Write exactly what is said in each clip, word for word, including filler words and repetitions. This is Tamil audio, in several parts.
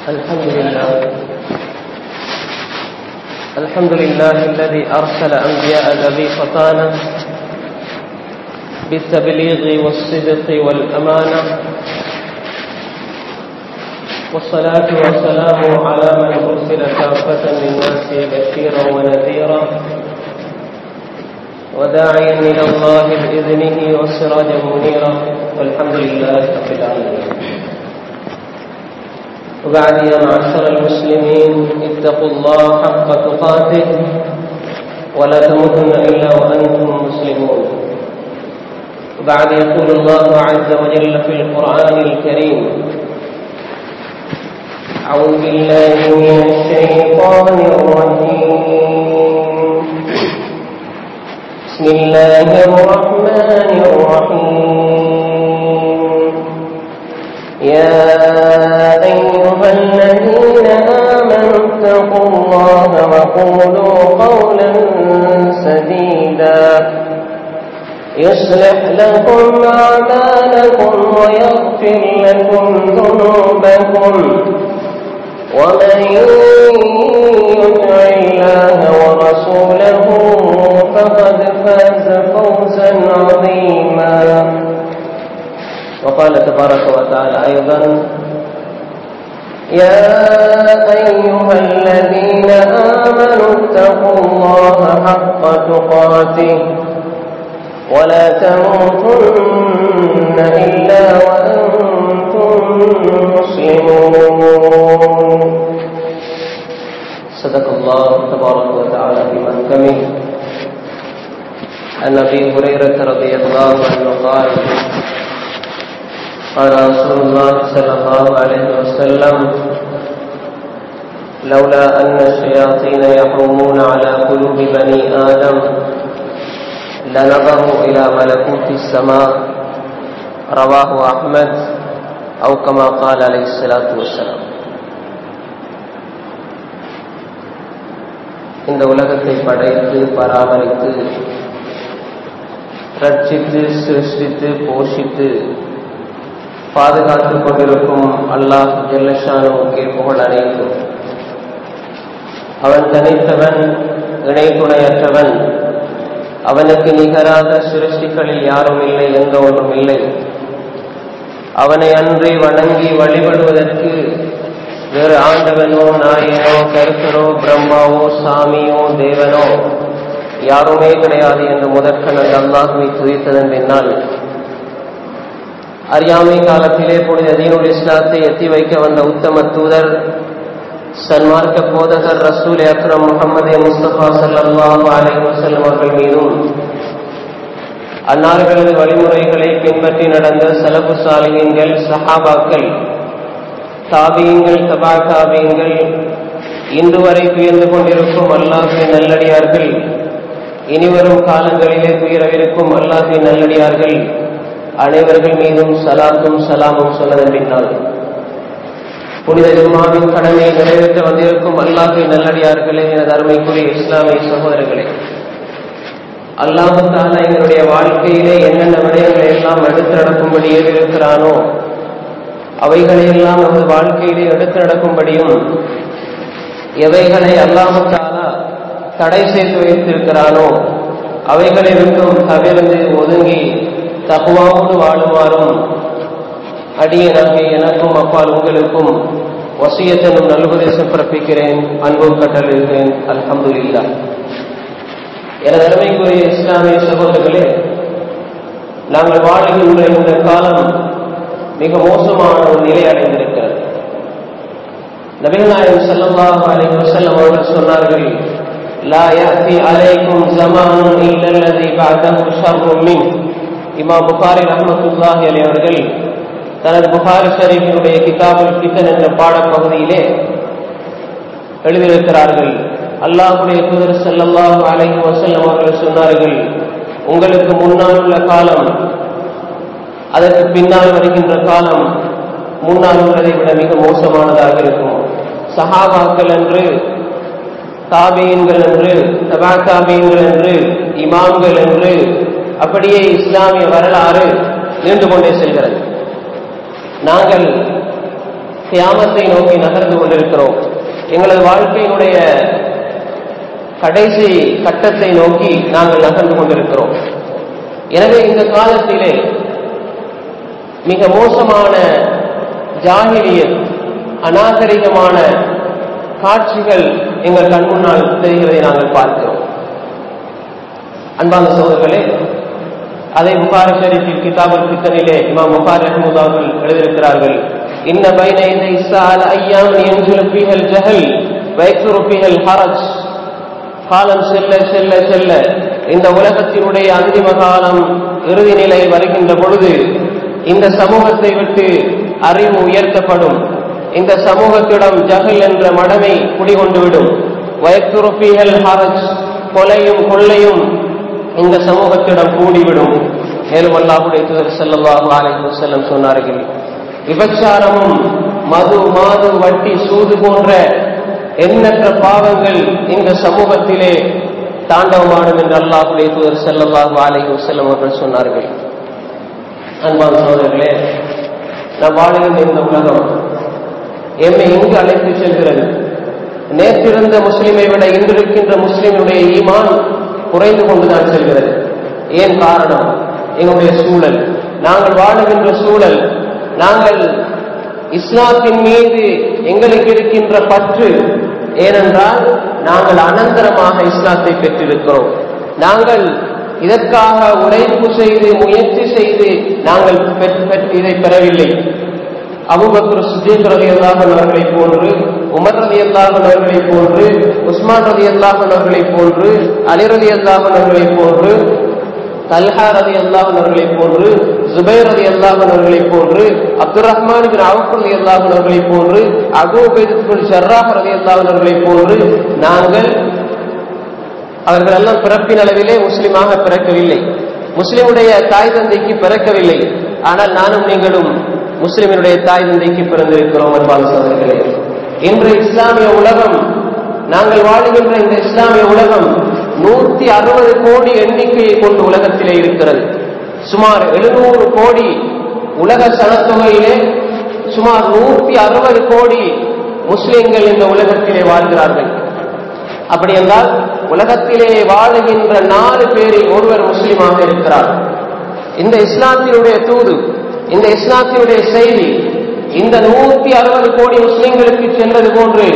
الحمد لله الحمد لله الذي أرسل أنبياء ذوي فطانة بالتبليغ والصدق والأمانة، والصلاة والسلام على من أرسل كافة للناس بشيرا ونذيرا وداعيا إلى الله بإذنه وسراجا منيرا، والحمد لله رب العالمين. وبعد، يا معشر المسلمين، اتقوا الله حق تقاته ولا تموتن إلا وأنتم مسلمون. وبعد، يقول الله عز وجل في القرآن الكريم: أعوذ بالله من الشيطان الرجيم، بسم الله الرحمن الرحيم. يا أيها الذين آمنوا اتقوا الله وقولوا قولا سديدا يصلح لكم أعمالكم ويغفر لكم ذنوبكم، ومن يطع الله ورسوله فقد فاز فوزا عظيما. وقال تبارك وتعالى أيضا: يا أيها الذين آمنوا اتقوا الله حق تقاته ولا تموتن إلا وأنتم مسلمون. صدق الله تبارك وتعالى في محكمه. عن أبي هريرة رضي الله عنه قال: قال رسول الله صلى الله عليه وسلم: لولا أن الشياطين يحومون على قلوب بني آدم لنظروا إلى ملكوت السماء. رواه أحمد أو كما قال عليه الصلاة والسلام. இந்த உலகத்தை படைத்து பராமரித்து ரட்சித்து சிருஷ்டித்து போஷித்து பாதுகாத்துக் கொண்டிருக்கும் அல்லாஹ் ஜல்லஷானுவுக்கே புகழ் அனைத்தும். அவன் தனித்தவன், இணை துணையற்றவன். அவனுக்கு நிகராக சிருஷ்டிகளில் யாரும் இல்லை, எந்த ஒன்றும் இல்லை. அவனை அன்றி வணங்கி வழிபடுவதற்கு வேறு ஆண்டவனோ நாயனோ கருத்தரோ பிரம்மாவோ சாமியோ தேவனோ யாருமே கிடையாது என்று முதற்கண் அந்த அல்லாஹ்வை துதித்ததன் பின்னால், அறியாமை காலத்திலே புனித தீனுல் இஸ்லாத்தை எத்தி வைக்க வந்த உத்தம தூதர் சன்மார்க்க போதகர் ரசூல் அக்ரம் முஹம்மது முஸ்தபா ஸல்லல்லாஹு அலைஹி வஸல்லம் அவர்கள் மீதும், அன்னார்களது வழிமுறைகளை பின்பற்றி நடந்த சலஃபு சாலிஹீன்கள், சஹாபாக்கள், தாபீன்கள், தபா தாபீன்கள், இன்று வரை துயர்ந்து கொண்டிருக்கும் அல்லாஹ்வின் நல்லடியார்கள், இனிவரும் காலங்களிலே துயரவிருக்கும் அல்லாஹ்வின் நல்லடியார்கள் அனைவர்கள் மீதும் சலாத்தும் சலாமும் சொன்னதன் பின்னால், புனித ஜும்மாவின் கடமையை நிறைவேற்ற வந்திருக்கும் அல்லாஹ்வின் நல்லடியார்களே, எனது அருமைக்குரிய இஸ்லாமிய சகோதரர்களே, அல்லாஹ் தஆலா எங்களுடைய வாழ்க்கையிலே என்னென்ன விடயங்களை எல்லாம் எடுத்து நடக்கும்படி ஏவிருக்கிறானோ அவைகளையெல்லாம் நமது வாழ்க்கையிலே எடுத்து நடக்கும்படியும், எவைகளை அல்லாஹ் தஆலா தடை செய்து வைத்திருக்கிறானோ அவைகளை விட்டும் தவிர்த்து ஒதுங்கி தக்வாவோடு வாழுமாறும் அடியேனாகிய எனக்கும் அப்பால் உங்களுக்கும் வசியத்தனும் நல்குபதேசம் பிறப்பிக்கிறேன், அன்பும் கட்டளையிடுகிறேன். அல்ஹம்துலில்லாஹ். எனது அருமைக்குரிய இஸ்லாமிய சகோதரர்களே, நாங்கள் வாழுகின்ற இந்த காலம் மிக மோசமான ஒரு நிலை அடைந்திருக்கிறது. நபிகள் நாயகம் ஸல்லல்லாஹு அலைஹி வஸல்லம் அவர்கள் சொன்னார்கள்: லா யஅதி அலைக்கும் ஸமானுன் இல்லா அல்லதி பஅதஹு ஷர்ருன் மின். இமாம் புகாரி ரஹ்மத்துல்லாஹி அலைஹி அவர்கள் தனது புகாரி ஷரீஃபினுடைய கிதாபுல் ஃபிதன் என்ற பாடப்பகுதியிலே எழுதியிருக்கிறார்கள்: அல்லாஹ்வுடைய தூதர் ஸல்லல்லாஹு அலைஹி வஸல்லம் அவர்கள் சொன்னார்கள், உங்களுக்கு முன்னால் உள்ள காலம், அதற்கு பின்னால் வருகின்ற காலம் முன்னால் உள்ளதை விட மிக மோசமானதாக இருக்கும். சஹாபாக்கள் என்று, தாபீன்கள் என்று, தபா தாபீன்கள் என்று, இமாம்கள் என்று, அப்படியே இஸ்லாமிய வரலாறு நீண்டு கொண்டே செல்கிறது. நாங்கள் கியாமத்தை நோக்கி நகர்ந்து கொண்டிருக்கிறோம். எங்களது வாழ்க்கையினுடைய கடைசி கட்டத்தை நோக்கி நாங்கள் நகர்ந்து கொண்டிருக்கிறோம். எனவே இந்த காலத்திலே மிக மோசமான ஜாஹிலியத், அநாகரிகமான காட்சிகள் எங்கள் கண் முன்னால் தெரிகிறதை நாங்கள் பார்க்கிறோம். அன்பான சகோதரர்களே, அதை புகாரி ஷரீஃபில் கிதாபுல் ஃபித்னிலே இமாம் புகாரி ரஹ்மத்துல்லாஹி அவர்கள் எழுதியிருக்கிறார்கள். இன்ன பைன யதை ஸாஅல அய்யாமன் யன்ஸுலு ஃபீஹல் ஜஹல் வ யக்ஸுரு ஃபீஹல் ஹரஜ். காலம் செல்ல செல்ல செல்ல இந்த உலகத்தினுடைய அந்திம காலம் இறுதி நிலை வருகின்ற பொழுது இந்த சமூகத்தை விட்டு அறிவு உயர்த்தப்படும். இந்த சமூகத்திடம் ஜஹல் என்ற மடமை குடிகொண்டுவிடும். வ யக்ஸுரு ஃபீஹல் ஹரஜ், கொலையும் கொள்ளையும் இந்த சமூகத்திடம் கூடிவிடும். மேலும் அல்லாஹ்வுடைய தூதர் ஸல்லல்லாஹு அலைஹி வஸல்லம் சொன்னார்கள், விபச்சாரமும் மது மாது வட்டி சூது போன்ற எண்ணற்ற பாவங்கள் இந்த சமூகத்திலே தாண்டவமாடும் என்று அல்லாஹ்வுடைய தூதர் ஸல்லல்லாஹு அலைஹி வஸல்லம் அவர்கள் சொன்னார்கள். அன்பான சகோதரர்களே, நாம் வாழுகின்ற இந்த உலகம் எம்மை எங்கு அழைத்து செல்கிறது? நேற்றிருந்த முஸ்லிமை விட இன்றிருக்கின்ற முஸ்லிமுடைய ஈமான் குறைந்து கொண்டுதான் செல்கிறது. ஏன் காரணம்? எங்களுடைய சூழல், நாங்கள் வாழுகின்ற சூழல், நாங்கள் இஸ்லாத்தின் மீது எங்களுக்கு இருக்கின்ற பற்று. ஏனென்றால் நாங்கள் அனந்தரமாக இஸ்லாத்தை பெற்றிருக்கிறோம். நாங்கள் இதற்காக உழைப்பு செய்து முயற்சி செய்து நாங்கள் இதை பெறவில்லை. அபூபக்கர் சித்தீக் ரலியல்லாஹு அன்ஹு அவர்களை போன்று, உமர் ரலியல்லாஹு அன்ஹு அவர்களை போன்று, உஸ்மான் ரலியல்லாஹு அன்ஹு அவர்களை போன்று, அலி ரலியல்லாஹு அன்ஹு அவர்களை போன்று, தல்ஹா ரலியல்லாஹு அன்ஹு அவர்களை போன்று, ஜுபைர் ரலியல்லாஹு அன்ஹு அவர்களை போன்று, அப்துர் ரஹ்மான் பின் அவுஃப் ரலியல்லாஹு அன்ஹு அவர்களை போன்று, அபூ உபைதா பின் ஷர்ராஹ் ரலியல்லாஹு அன்ஹு அவர்களை போன்று நாங்கள் அவர்கள் எல்லாம் பிறப்பின் அளவிலே முஸ்லிமாக பிறக்கவில்லை, முஸ்லிமுடைய தாய் தந்தைக்கு பிறக்கவில்லை. ஆனால் நானும் நீங்களும் முஸ்லிமினுடைய தாய் தந்தைக்கு பிறந்திருக்கிறோம். அன்பான சகோதரர்களே, இன்று இஸ்லாமிய உலகம், நாங்கள் வாழுகின்ற இந்த இஸ்லாமிய உலகம் நூத்தி அறுபது கோடி எண்ணிக்கையை கொண்டு உலகத்திலே இருக்கிறது. சுமார் எழுநூறு கோடி உலக சனத்தொகையிலே சுமார் நூத்தி அறுபது கோடி முஸ்லிம்கள் இந்த உலகத்திலே வாழ்கிறார்கள். அப்படி என்றால் உலகத்திலே வாழுகின்ற நாலு பேரில் ஒருவர் முஸ்லிமாக இருக்கிறார். இந்த இஸ்லாத்தினுடைய தூது, இந்த இஸ்லாத்தினுடைய செய்தி இந்த நூத்தி அறுபது கோடி முஸ்லிம்களுக்கு சென்றது போன்று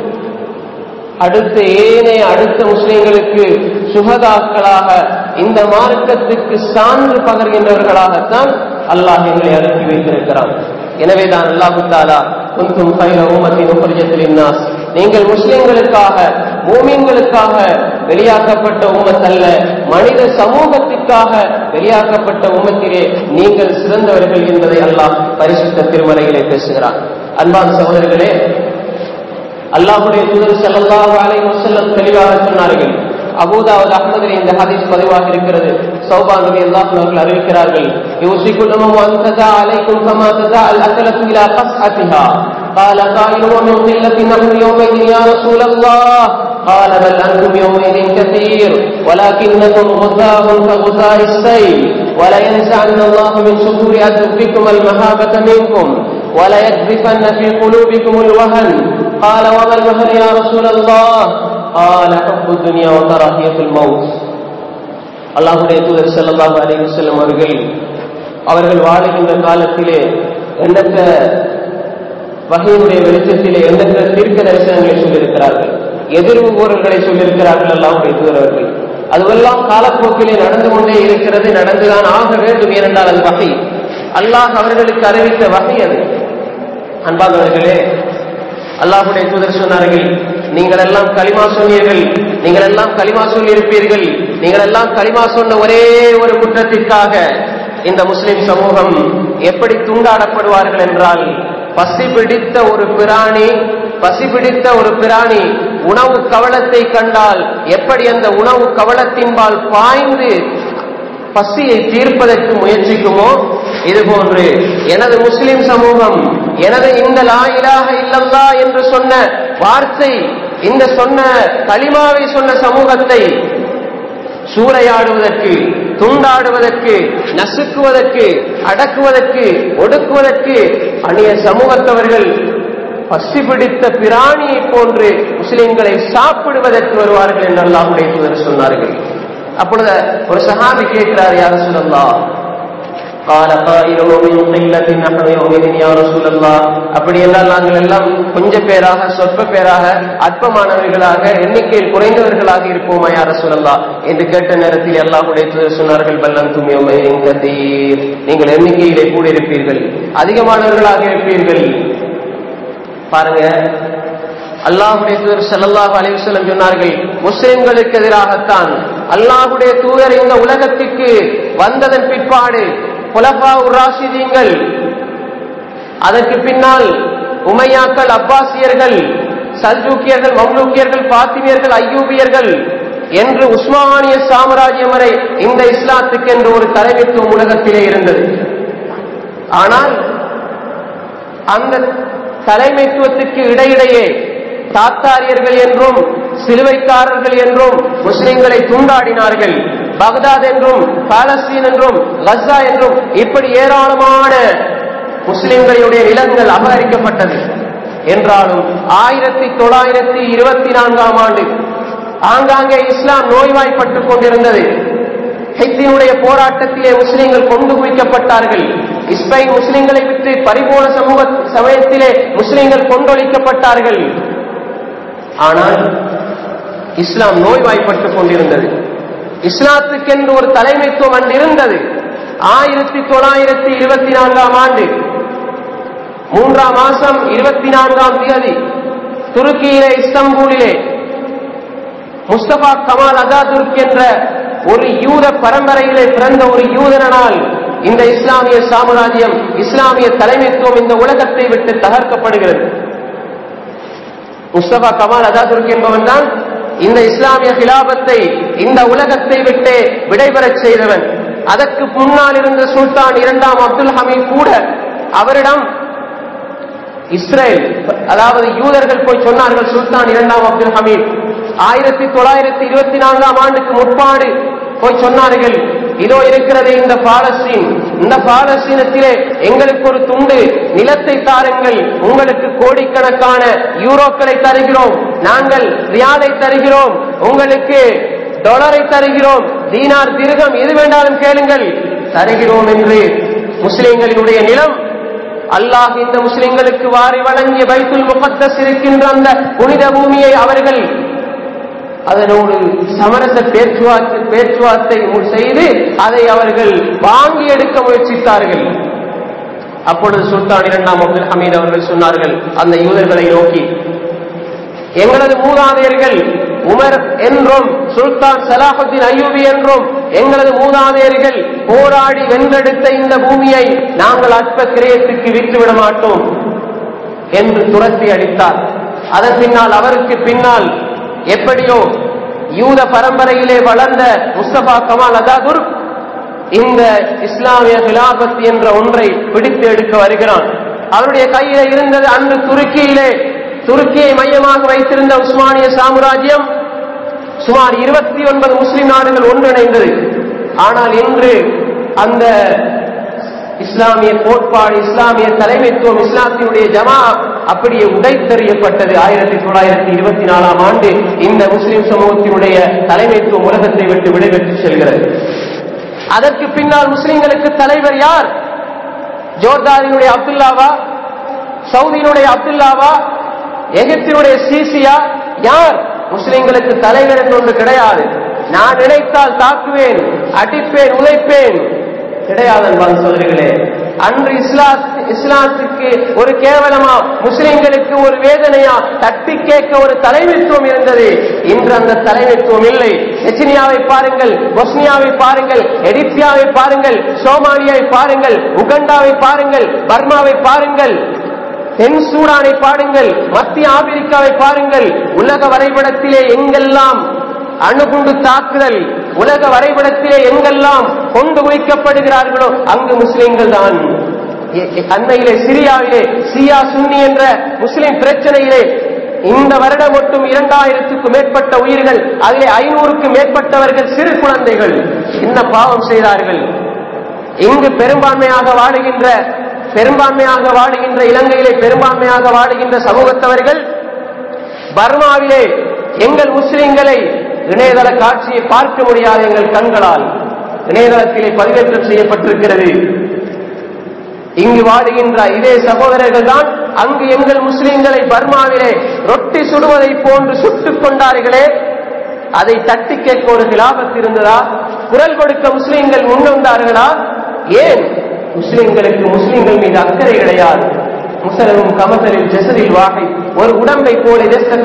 அடுத்த ஏனைய அடுத்த முஸ்லிம்களுக்கு சுகதாக்களாக இந்த மார்க்கத்துக்கு சான்று பகர்கின்றவர்களாகத்தான் அல்லாஹ் எங்களை அனுப்பி வைத்திருக்கிறான். எனவேதான் அல்லாஹு தஆலா குன்தும் கைர உம்மத்தின் உக்ரிஜத் லின்னாஸ், நீங்கள் முஸ்லிம்களுக்காக மூமின்களுக்காக வெளியாக்கப்பட்ட உம்மத் அல்ல, மனித சமூகத்திற்காக வெளியாக்கப்பட்ட உம்மத்திலே நீங்கள் சிறந்தவர்கள் என்பதை அல்லாஹ் பரிசுத்த திருமறையிலே பேசுகிறார். அன்பான சகோதரர்களே, அல்லாஹ்வுடைய தூதர் ஸல்லல்லாஹு அலைஹி வஸல்லம் தெளிவாக சொன்னார்கள். அபூதாவுத் அஹ்மதிலே இந்த ஹதீஸ் பதிவாக இருக்கிறது. ஸௌபான் ரலியல்லாஹு அன்ஹு அவர்கள் அறிவிக்கிறார்கள், யூசிகுல் உம்மு அன் ததா அலைக்கும் கமா ததா அல் அக்லத்து இலா கஸ்அத்திஹா. قال قائل ومن قلة نحن يومئذ يا رسول الله قال بل أنتم يومئذ كثير ولكنكم غثاء كغثاء السيل ولينزعن الله من صدور أكفكم المهابة منكم وليقذفن في قلوبكم الوهن. قال وما الوهن يا رسول الله قال حب الدنيا وكراهية الموت. அல்லாஹ்வுடைய தூதர் ஸல்லல்லாஹு அலைஹி வஸல்லம் அவர்கள் அவர்கள் வாழுகின்ற காலத்திலே எண்ணற்ற வகையுடைய வெளிச்சத்திலே எண்ணற்ற தீர்க்க தரிசனங்களை சொல்லியிருக்கிறார்கள், எதிர்வு கூறல்களை சொல்லியிருக்கிறார்கள் அல்லாஹ்வுடைய தூதர் அவர்கள். அதுவெல்லாம் காலப்போக்கிலே நடந்து கொண்டே இருக்கிறது, நடந்துதான் ஆக வேண்டும். ஏனென்றால் அது வகை, அல்லாஹ் அவர்களுக்கு அறிவித்த வகை அது. அன்பானவர்களே, அல்லாஹ்வுடைய தூதர் சொன்னார்கள், நீங்கள் எல்லாம் களிமா சொன்னீர்கள், நீங்கள் எல்லாம் களிமா சொல்லியிருப்பீர்கள், நீங்கள் எல்லாம் களிமா சொன்ன ஒரே ஒரு குற்றத்திற்காக இந்த முஸ்லிம் சமூகம் எப்படி துண்டாடப்படுவார்கள் என்றால், பசி பிடித்த ஒரு பிராணி பசி பிடித்த ஒரு பிராணி உணவு கவளத்தை கண்டால் எப்படி அந்த உணவு கவளத்தின்பால் பாய்ந்து பசியை தீர்ப்பதற்கு முயற்சிக்குமோ, இதுபோன்று எனது முஸ்லிம் சமூகம், எனது இந்த லா இலாஹ இல்லல்லாஹ் என்று சொன்ன வார்த்தை, இந்த சொன்ன கலிமாவை சொன்ன சமூகத்தை சூறையாடுவதற்கு, துண்டாடுவதற்கு, நசுக்குவதற்கு, அடக்குவதற்கு, ஒடுக்குவதற்கு அந்நிய சமூகத்தவர்கள் பசி பிடித்த பிராணியை போன்று முஸ்லிம்களை சாப்பிடுவதற்கு வருவார்கள் என்று அல்லாஹ்வுடைய தூதர் சொன்னார்கள். அப்பொழுது ஒரு சஹாபி கேட்கிறார், யா ரசூலல்லாஹ், قال قائل من قلة نحن يومئذ يا رسول الله, அப்படி என்றால் நாங்கள் எல்லாம் கொஞ்ச பேராக சொற்ப பேராக அற்பமானவர்களாக எண்ணிக்கையில் குறைந்தவர்களாக இருப்போமா யா ரசூலல்லாஹ் என்று கேட்ட நேரத்தில் அல்லாஹ்வுடைய தூதர் சொன்னார்கள், பல்லந்தும் யௌமைஇன் கதீர், நீங்கள் எண்ணிக்கையிலே கூட இருப்பீர்கள், அதிகமானவர்களாக இருப்பீர்கள். பாருங்க, அல்லாஹ்வுடைய தூதர் ஸல்லல்லாஹு அலைஹி வஸல்லம் சொன்னார்கள், முஸ்லிம்களுக்கு எதிராகத்தான் அல்லாஹ்வுடைய தூதர் இந்த உலகத்திற்கு வந்ததன் பிற்பாடு குலஃபாஉர் ராஷிதீன்கள், அதற்கு பின்னால் உமையாக்கள், அப்பாசியர்கள், சல்ஜூக்கியர்கள், மம்லூக்கியர்கள், பாத்திமியர்கள், ஐயூபியர்கள் என்று உஸ்மானிய சாம்ராஜ்யம் வரை இந்த இஸ்லாத்துக்கு என்று ஒரு தலைமைத்துவம் உலகத்திலே இருந்தது. ஆனால் அந்த தலைமைத்துவத்துக்கு இடையிடையே தாத்தாரியர்கள் என்றும் சிலுவைக்காரர்கள் என்றும் முஸ்லிம்களை துண்டாடினார்கள். பக்தாத் என்றும் பாலஸ்தீன் என்றும் கஸா என்றும் இப்படி ஏராளமான முஸ்லிம்களுடைய நிலங்கள் அபகரிக்கப்பட்டது. என்றாலும் ஆயிரத்தி தொள்ளாயிரத்தி இருபத்தி நான்காம் ஆண்டு ஆங்காங்கே இஸ்லாம் நோய்வாய்ப்பட்டுக் கொண்டிருந்தது. ஹித்தினுடைய போராட்டத்திலே முஸ்லிம்கள் கொண்டு குவிக்கப்பட்டார்கள். இஸ்பெயின் முஸ்லிம்களை விட்டு பரிபூர்ண சமூக சமயத்திலே முஸ்லிம்கள் கொண்டொழிக்கப்பட்டார்கள். ஆனால் இஸ்லாம் நோய்வாய்ப்பட்டுக் கொண்டிருந்தது. இஸ்லாத்துக்கென்று ஒரு தலைமைத்துவம் அன்று இருந்தது. ஆயிரத்தி தொள்ளாயிரத்தி இருபத்தி நான்காம் ஆண்டு மூன்றாம் மாசம் இருபத்தி நான்காம் தேதி துருக்கியிலே இஸ்தம்பூலிலே முஸ்தபா கமால் அதாதுர்க் என்ற ஒரு யூத பரம்பரையிலே பிறந்த ஒரு யூதனால் இந்த இஸ்லாமிய சாம்ராஜ்யம், இஸ்லாமிய தலைமைத்துவம் இந்த உலகத்தை விட்டு தகர்க்கப்படுகிறது. முஸ்தபா கமால் அதாதுர்க் என்பவன் தான் இந்த இஸ்லாமிய கிலாபத்தை இந்த உலகத்தை விட்டு விடைபெறச் செய்தவன். அதற்கு முன்னால் இருந்த சுல்தான் இரண்டாம் அப்துல் ஹமீத் கூட அவரிடம் இஸ்ரேல், அதாவது யூதர்கள் போய் சொன்னார்கள், சுல்தான் இரண்டாம் அப்துல் ஹமீத் ஆயிரத்தி தொள்ளாயிரத்தி இருபத்தி நான்காம் ஆண்டுக்கு முற்பாடு போய் சொன்னார்கள், இதோ இருக்கிறது இந்த பாலஸ்தீன், இந்த பாலஸ்தீனத்திலே எங்களுக்கு ஒரு துண்டு நிலத்தை தாருங்கள், உங்களுக்கு கோடிக்கணக்கான யூரோக்களை தருகிறோம், நாங்கள் ரியாலை தருகிறோம், உங்களுக்கு டாலரை தருகிறோம், தீனார் திர்ஹம் எது வேண்டாலும் கேளுங்கள் தருகிறோம் என்று முஸ்லிம்களுடைய நிலம், அல்லாஹ் இந்த முஸ்லிம்களுக்கு வாரி வழங்கிய பைத்துல் முகத்தஸ் இருக்கின்ற அந்த புனித பூமியை அவர்கள் அதனோடு சமரச பேச்சுவார்த்தை பேச்சுவார்த்தை செய்து அதை அவர்கள் வாங்கி எடுக்க முயற்சித்தார்கள். அப்பொழுது சுல்தான் இரண்டாம் அப்துல் ஹமீத் அவர்கள் சொன்னார்கள் அந்த யூதர்களை நோக்கி, எங்களது மூதாதையர்கள் உமர் என்றும் சுல்தான் சலாஹுத்தீன் அய்யூபி என்றும் எங்களது மூதாதையர்கள் போராடி வென்றெடுத்த இந்த பூமியை நாங்கள் அற்ப கிரயத்துக்கு விட்டுவிட மாட்டோம் என்று துரத்தி அடித்தார். அதன் பின்னால் அவருக்கு பின்னால் எப்படியோ யூத பரம்பரையிலே வளர்ந்த முஸ்தபா கமால் அதாதுர்க் இந்த இஸ்லாமிய கிலாபத் என்ற ஒன்றை பிடித்து எடுக்க வருகிறான். அவருடைய கையிலே இருந்தது அன்று துருக்கியிலே துருக்கியை மையமாக வைத்திருந்த உஸ்மானிய சாம்ராஜ்யம் சுமார் இருபத்தி ஒன்பது முஸ்லிம் நாடுகள் ஒன்றிணைந்தது. ஆனால் இன்று அந்த இஸ்லாமிய கோட்பாடு, இஸ்லாமிய தலைமைத்துவம், இஸ்லாத்தினுடைய ஜமா அப்படியே உடைத்தெறியப்பட்டது. ஆயிரத்தி தொள்ளாயிரத்தி இருபத்தி நாலாம் ஆண்டு இந்த முஸ்லிம் சமூகத்தினுடைய தலைமைத்துவம் உலகத்தை விட்டு விடைபெற்று செல்கிறது. அதற்கு பின்னால் முஸ்லிம்களுக்கு தலைவர் யார்? ஜோர்தானினுடைய அப்துல்லாவா, சவுதியினுடைய அப்துல்லாவா, எகிப்தினுடைய சீசியா? யார் முஸ்லிம்களுக்கு தலைவர் என்று ஒன்று கிடையாது. நான் நினைத்தால் தாக்குவேன், அடிப்பேன், உழைப்பேன், கிடையாது அன்பான சகோதரிகளே. அன்று இஸ்லாம் இஸ்லாத்துக்கு ஒரு கேவலமா, முஸ்லிம்களுக்கு ஒரு வேதனையா, தட்டி கேட்க ஒரு தலைமைத்துவம் இருந்தது. இன்று அந்த தலைமைத்துவம் இல்லை. செச்சினியாவை பாருங்கள், பொஸ்னியாவை பாருங்கள், எரித்ரியாவை பாருங்கள், சோமாலியாவை பாருங்கள், உகண்டாவை பாருங்கள், பர்மாவை பாருங்கள், தென் சூடானை பாருங்கள், மத்திய ஆப்பிரிக்காவை பாருங்கள். உலக வரைபடத்திலே எங்கெல்லாம் அணுகுண்டு தாக்குதல், உலக வரைபடத்திலே எங்கெல்லாம் கொண்டு வைக்கப்படுகிறார்களோ அங்கு முஸ்லிம்கள் தான். அண்மையிலே சிரியாவிலே சியா சுன்னி என்ற முஸ்லிம் பிரச்சனையிலே இந்த வருடம் மட்டும் இரண்டாயிரத்துக்கும் மேற்பட்ட உயிர்கள், அதிலே ஐநூறுக்கும் மேற்பட்டவர்கள் சிறு குழந்தைகள். என்ன பாவம் செய்தார்கள்? இங்கு பெரும்பான்மையாக வாழுகின்ற பெரும்பான்மையாக வாழுகின்ற இலங்கையிலே பெரும்பான்மையாக வாழுகின்ற சமூகத்தவர்கள் பர்மாவிலே எங்கள் முஸ்லிம்களை இணையதள காட்சியை பார்க்க முடியாத எங்கள் கண்களால் இணையதளத்திலே பதிவேற்றம் செய்யப்பட்டிருக்கிறது. இங்கு வாழுகின்ற இதே சகோதரர்கள் தான் அங்கு எங்கள் முஸ்லிம்களை பர்மாவிலே ரொட்டி சுடுவதை போன்று சுட்டுக் கொண்டார்களே, அதை தட்டி கேட்க ஒரு கிலாபத் இருந்ததா? குரல் கொடுக்க முஸ்லிம்கள் முன்வந்தார்களா? ஏன்? முஸ்லிம்களுக்கு முஸ்லிம்கள் மீது அக்கறை கிடையாது. முஸ்லிமும் கமதலில் ஜஸதில் வாஹி, ஒரு உடம்பை போல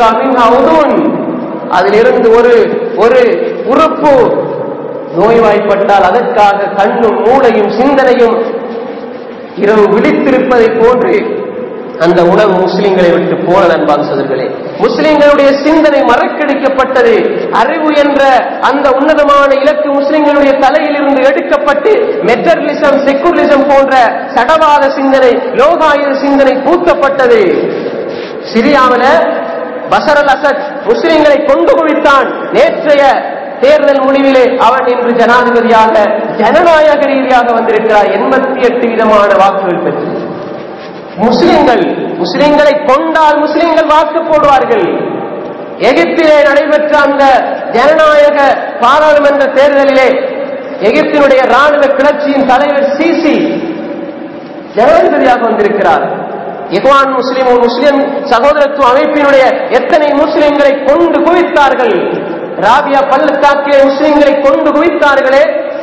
அதிலிருந்து ஒரு ஒரு உறுப்பு நோய்வாய்ப்பட்டால் அதற்காக கண்ணும் மூளையும் சிந்தனையும் இரவு விழித்திருப்பதை போன்று அந்த உணவு முஸ்லிம்களை விட்டு போன அன்பான சகோதரர்களே, முஸ்லிம்களுடைய சிந்தனை மறக்கடிக்கப்பட்டது. அறிவு என்ற அந்த உன்னதமான இலக்கு முஸ்லிம்களுடைய தலையில் இருந்து எடுக்கப்பட்டு மெட்டர்லிசம், செக்குலரிசம் போன்ற சடவாத சிந்தனை, லோகாயுத சிந்தனை பூத்தப்பட்டது. சிரியாவில் பஷர் அல் அசத் முஸ்லிம்களை கொண்டு குவித்தான். நேற்றைய தேர்தல் முடிவிலே அவன் இன்று ஜனாதிபதியாக ஜனநாயக ரீதியாக வந்திருக்கிறார். எண்பத்தி எட்டு விதமான வாக்குகள் பெற்று முஸ்லிம்கள் முஸ்லிம்களை கொண்டால் முஸ்லிம்கள் வாக்கு போடுவார்கள். எகிப்திலே நடைபெற்ற அந்த ஜனநாயக பாராளுமன்ற தேர்தலிலே எகிப்தினுடைய ராணுவ கிளர்ச்சியின் தலைவர் சிசி ஜனாதிபதியாக வந்திருக்கிறார். இஹ்வான் முஸ்லிம் முஸ்லிம் சகோதரத்துவ அமைப்பினுடைய எத்தனை முஸ்லிம்களை கொண்டு குவித்தார்கள். ராபியா பள்ளத்தாக்கிலே முஸ்லிம்களை கொண்டு குவித்தார்களே,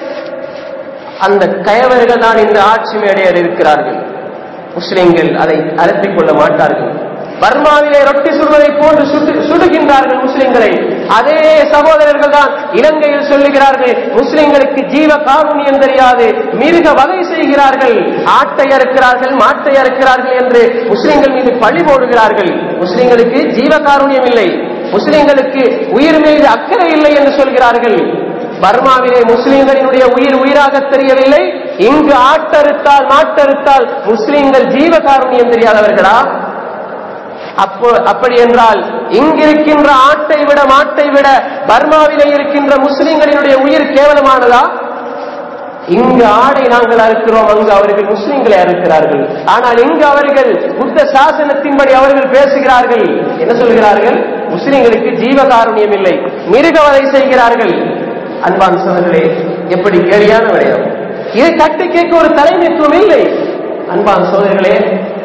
அந்த கயவர்கள் தான் இந்த ஆட்சி மேடையில் இருக்கிறார்கள். முஸ்லிம்கள் அதை அலட்டிக் கொள்ள மாட்டார்கள். பர்மாவிலே ரொட்டி சுடுவதை போன்று சுடுகின்றார்கள் முஸ்லிம்களை. அதே சகோதரர்கள் தான் இலங்கையில் சொல்லுகிறார்கள் முஸ்லிம்களுக்கு ஜீவ காருண்யம் தெரியாது, மிருக வகை செய்கிறார்கள், ஆட்டை அறுக்கிறார்கள், மாட்டை அறுக்கிறார்கள் என்று முஸ்லிம்கள் மீது பழி போடுகிறார்கள். முஸ்லிம்களுக்கு ஜீவ காருண்யம் இல்லை, முஸ்லிம்களுக்கு உயிர் மீது அக்கறை இல்லை என்று சொல்கிறார்கள். பர்மாவிலே முஸ்லிம்களினுடைய உயிர் உயிராக தெரியவில்லை. இங்கு ஆட்டறுத்தால் மாட்டறுத்தால் முஸ்லிம்கள் ஜீவ காருண்யம் தெரியாதவர்களா? அப்போ அப்படி என்றால் இங்கிருக்கின்ற ஆட்டை விட மாட்டை விட பர்மாவிலே இருக்கின்ற முஸ்லிம்களினுடைய உயிர் கேவலமானதா? இங்கு ஆடை நாங்கள் அறுக்கிறோம், அங்கு அவர்கள் முஸ்லிம்களை அறுக்கிறார்கள். ஆனால் இங்கு அவர்கள் புத்த சாசனத்தின்படி அவர்கள் பேசுகிறார்கள். என்ன சொல்கிறார்கள்? முஸ்லிம்களுக்கு ஜீவகாருண்யம் இல்லை, மிருகவதை செய்கிறார்கள். அன்பான் சகோதரர்களே, எப்படி கேலியான விடயம்! இதை தட்டி கேட்க ஒரு தலைமைத்துவம் இல்லை. அன்பான் சகோதரர்களே,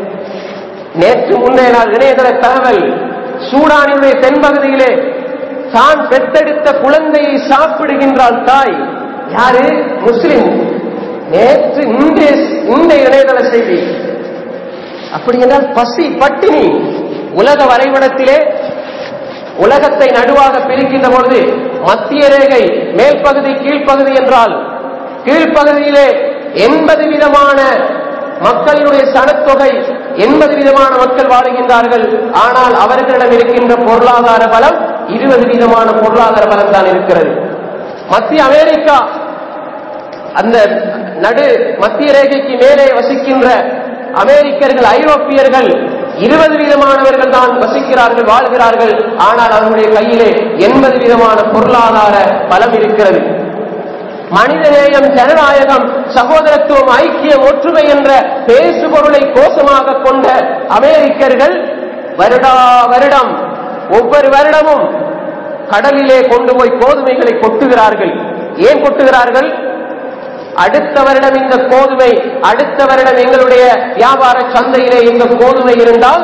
நேற்று முந்தைய நாள் இணையதள தகவல், சூடானினுடைய தென்பகுதியிலே தான் பெற்றெடுத்த குழந்தையை சாப்பிடுகின்றாள் தாய். யாரு? முஸ்லிம். நேற்று இந்த இணையதள செய்தி. அப்படி என்றால் பசி, பட்டினி. உலக வரைபடத்திலே உலகத்தை நடுவாக பிரிக்கின்ற பொழுது மத்திய ரேகை மேல் பகுதி கீழ்ப்பகுதி என்றால் கீழ்ப்பகுதியிலே எண்பது விதமான மக்களுடைய சனத்தொகை, எண்பது விதமான மக்கள் வாழுகின்றார்கள். ஆனால் அவர்களிடம் இருக்கின்ற பொருளாதார பலம் இருபது விதமான பொருளாதார பலம் தான் இருக்கிறது. மத்திய அமெரிக்கா அந்த நடு மத்திய ரேகைக்கு மேலே வசிக்கின்ற அமெரிக்கர்கள், ஐரோப்பியர்கள் இருபது விதமானவர்கள் தான் வசிக்கிறார்கள், வாழ்கிறார்கள். ஆனால் அவர்களுடைய கையிலே எண்பது விதமான பொருளாதார பலம் இருக்கிறது. மனிதநேயம், ஜனநாயகம், சகோதரத்துவம், ஐக்கியம், ஒற்றுமை என்ற பேசுபொருளை கோஷமாக கொண்ட அமெரிக்கர்கள் வருடா வருடம் ஒவ்வொரு வருடமும் கடலிலே கொண்டு போய் கோதுமைகளை கொட்டுகிறார்கள். ஏன் கொட்டுகிறார்கள்? அடுத்த வருடம் இந்த கோதுமை, அடுத்த வருடம் எங்களுடைய வியாபார சந்தையிலே இந்த கோதுமை இருந்தால்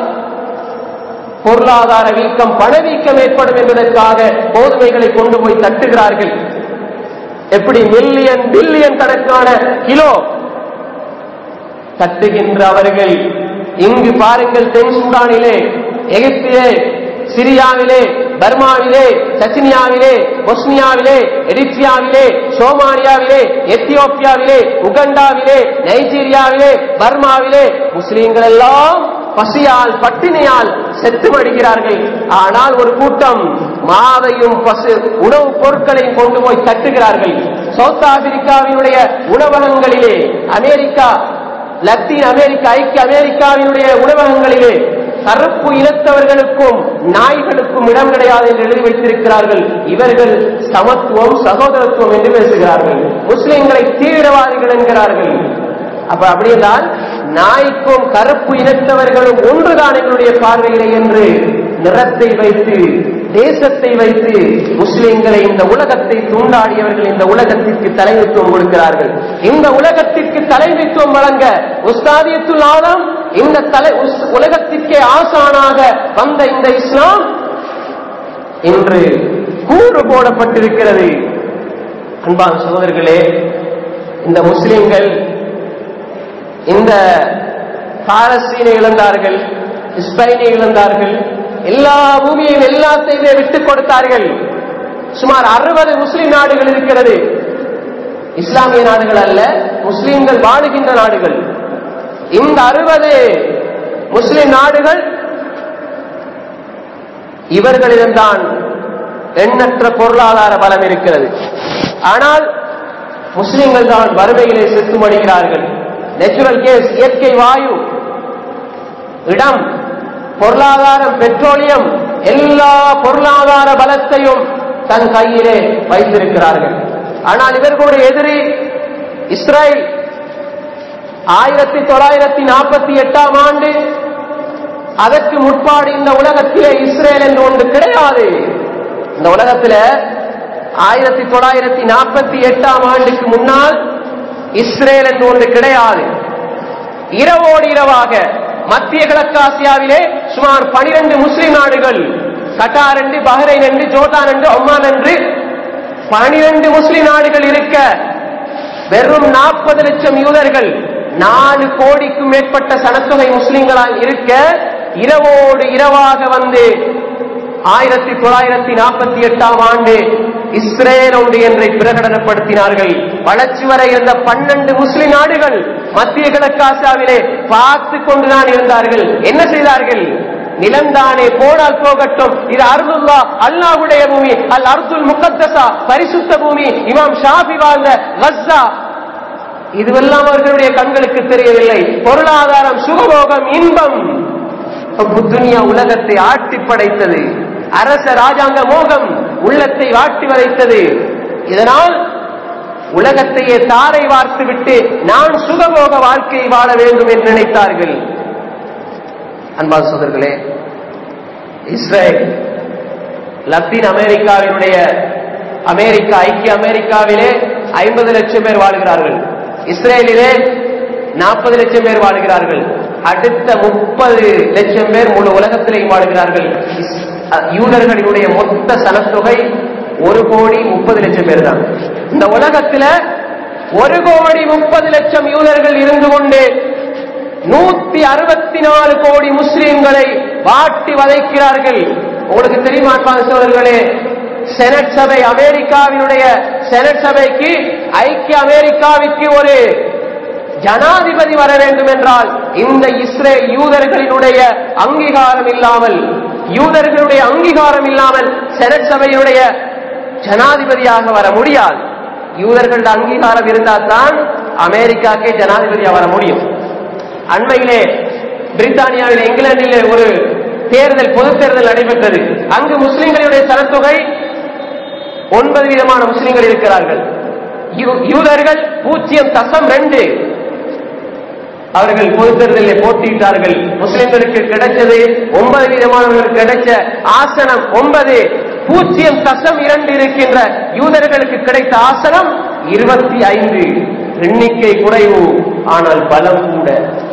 பொருளாதார வீக்கம், பணவீக்கம் ஏற்படும் என்பதற்காக கோதுமைகளை கொண்டு போய் தட்டுகிறார்கள். எப்படி மில்லியன் பில்லியன் கணக்கான கிலோ தட்டுகின்ற அவர்கள் இங்கு பாருங்கள், தென் சூடானிலே, எகிப்திலே, சிரியாவிலே, பர்மாவிலே, சச்சினியாவிலே, பொஸ்னியாவிலே, எரித்ரியாவிலே, சோமாலியாவிலே, எத்தியோப்பியாவிலே, உகண்டாவிலே, நைஜீரியாவிலே, பர்மாவிலே முஸ்லிம்கள் எல்லாம் பசியால் பட்டினியால் செத்து மடிகிறார்கள். ஆனால் ஒரு கூட்டம் மாவையும் பசு உணவுப் பொருட்களையும் கொண்டு போய் தட்டுகிறார்கள். சவுத் ஆப்பிரிக்காவினுடைய உணவகங்களிலே, அமெரிக்கா, லத்தீன் அமெரிக்கா, ஐக்கிய அமெரிக்காவினுடைய உணவகங்களிலே கருப்பு இனத்தவர்களுக்கும் நாய்களுக்கும் இடம் கிடையாது என்று எழுதி வைத்திருக்கிறார்கள். இவர்கள் சமத்துவம், சகோதரத்துவம் என்று பேசுகிறார்கள். முஸ்லிம்களை தீவிரவாதிகள் என்கிறார்கள். அப்ப அப்படியென்றால் நாய்க்கும் கருப்பு இனத்தவர்களும் ஒன்றுதான் எங்களுடைய பார்வையிலே என்று நிறத்தை வைத்து தேசத்தை வைத்து முஸ்லிம்களை இந்த உலகத்தை தூண்டாடியவர்கள் இந்த உலகத்திற்கு தலைமைத்துவம் கொடுக்கிறார்கள். இந்த உலகத்திற்கு தலைமைத்துவம் வழங்க உஸ்தாதியத்துல் ஆலம் இந்த தலை உலகத்திற்கே ஆசானாக வந்த இந்த இஸ்லாம் இன்று கூறு போடப்பட்டிருக்கிறது. அன்பான சகோதரர்களே, இந்த முஸ்லிம்கள் இந்த பாலஸ்தீனை இழந்தார்கள், ஸ்பெயினை இழந்தார்கள், எல்லா பூமியையும் எல்லாத்தையுமே விட்டுக் கொடுத்தார்கள். சுமார் அறுபது முஸ்லிம் நாடுகள் இருக்கிறது. இஸ்லாமிய நாடுகள் அல்ல, முஸ்லிம்கள் வாழுகின்ற நாடுகள். இந்த அறுபது முஸ்லிம் நாடுகள் இவர்களிடம்தான் எண்ணற்ற பொருளாதார பலம் இருக்கிறது. ஆனால் முஸ்லிம்கள் தான் வறுமையிலே செத்து மடிகிறார்கள். நேச்சுரல் கேஸ், இயற்கை வாயு, இடம், பொருளாதாரம், பெட்ரோலியம், எல்லா பொருளாதார பலத்தையும் தன் கையிலே வைத்திருக்கிறார்கள். ஆனால் இவர்களுடைய எதிரி இஸ்ரேல். ஆயிரத்தி தொள்ளாயிரத்தி நாற்பத்தி எட்டாம் ஆண்டு அதற்கு முற்பாடு இந்த உலகத்திலே இஸ்ரேல் என்று ஒன்று கிடையாது. இந்த உலகத்தில் ஆயிரத்தி தொள்ளாயிரத்தி நாற்பத்தி எட்டாம் ஆண்டுக்கு முன்னால் இஸ்ரேல் என்று ஒன்று கிடையாது. இரவோடு இரவாக மத்திய கிழக்காசியாவிலே சுமார் பனிரெண்டு முஸ்லிம் நாடுகள், கட்டார் என்று, பஹ்ரைன் என்று, ஜோர்டான் என்று, ஒமான் என்று பனிரெண்டு முஸ்லிம் நாடுகள் இருக்க வெறும் நாற்பது லட்சம் யூதர்கள், நாலு கோடிக்கும் மேற்பட்ட சனத்தொகை முஸ்லிம்களால் இருக்க இரவோடு இரவாக வந்து ஆயிரத்தி தொள்ளாயிரத்தி நாற்பத்தி எட்டாம் ஆண்டு இஸ்ரேல் ஒன்று என்றை பிரகடனப்படுத்தினார்கள். வளர்ச்சி வரை இருந்த பன்னெண்டு முஸ்லிம் நாடுகள் மத்திய கிழக்காசியாவிலே பார்த்து கொண்டுதான் இருந்தார்கள். என்ன செய்தார்கள்? நிலம்தானே, போனால் போகட்டும், இது அர்துல்லா, அல்லாஹ்வுடைய பூமி, அல் அர்துல் முகத்தஸா, பரிசுத்த பூமி, இமாம் ஷாஃபி வாழ்ந்த கஸ்ஸா, இதுவெல்லாம் அவர்களுடைய கண்களுக்கு தெரியவில்லை. பொருளாதாரம், சுகபோகம், இன்பம், துனியா உலகத்தை ஆட்டி படைத்தது. அரச ராஜாங்க மோகம் உள்ளத்தை வாட்டி வதைத்தது. இதனால் உலகத்தையே தாரை வார்த்து விட்டு நான் சுகபோக வாழ்க்கையை வாழ வேண்டும் என்று நினைத்தார்கள். அன்பான சகோதரர்களே, இஸ்ரேல் லத்தீன் அமெரிக்காவினுடைய அமெரிக்கா, ஐக்கிய அமெரிக்காவிலே ஐம்பது லட்சம் பேர் வாழ்கிறார்கள். இஸ்ரேலிலே நாற்பது லட்சம் பேர் வாழ்கிறார்கள். அடுத்த முப்பது லட்சம் பேர் முழு உலகத்திலேயும் வாழ்கிறார்கள். யூதர்களுடைய மொத்த சனத்தொகை ஒரு கோடி முப்பது லட்சம் பேர் தான். இந்த உலகத்தில் ஒரு கோடி முப்பது லட்சம் யூதர்கள் இருந்து கொண்டு நூத்தி அறுபத்தி நாலு கோடி முஸ்லிம்களை வாட்டி வதைக்கிறார்கள். உங்களுக்கு தெரியுமா சோதர்களே, செனட் சபை, அமெரிக்காவினுடைய செனட் சபைக்கு ஐக்கிய அமெரிக்காவிற்கு ஒரு ஜனாதிபதி வர வேண்டும் என்றால் இந்த இஸ்ரேல் யூதர்களினுடைய அங்கீகாரம் இல்லாமல் யூதர்களுடைய அங்கீகாரம் இல்லாமல் செனட் சபையினுடைய ஜனாதிபதியாக வர முடியாது. யூதர்களுடைய அங்கீகாரம் இருந்தால் தான் அமெரிக்காக்கே ஜனாதிபதியாக வர முடியும். அண்மையிலே பிரித்தானியாவில், இங்கிலாந்திலே ஒரு தேர்தல், பொது தேர்தல் நடைபெற்றது. அங்கு முஸ்லிம்களுடைய சனத்தொகை ஒன்பது விதமான முஸ்லிம்கள் இருக்கிறார்கள். யூதர்கள் பூஜ்ஜியம் தசம் ரெண்டு. அவர்கள் பொது தேர்தலில் போட்டியிட்டார்கள். முஸ்லிம்களுக்கு கிடைச்சது ஒன்பது விதமானவர்களுக்கு கிடைச்ச ஆசனம் ஒன்பது. பூஜ்ஜியம் தசம் இரண்டு இருக்கின்ற யூதர்களுக்கு கிடைத்த ஆசனம் இருபத்தி ஐந்து. எண்ணிக்கை குறைவு, ஆனால் பலம் கூட.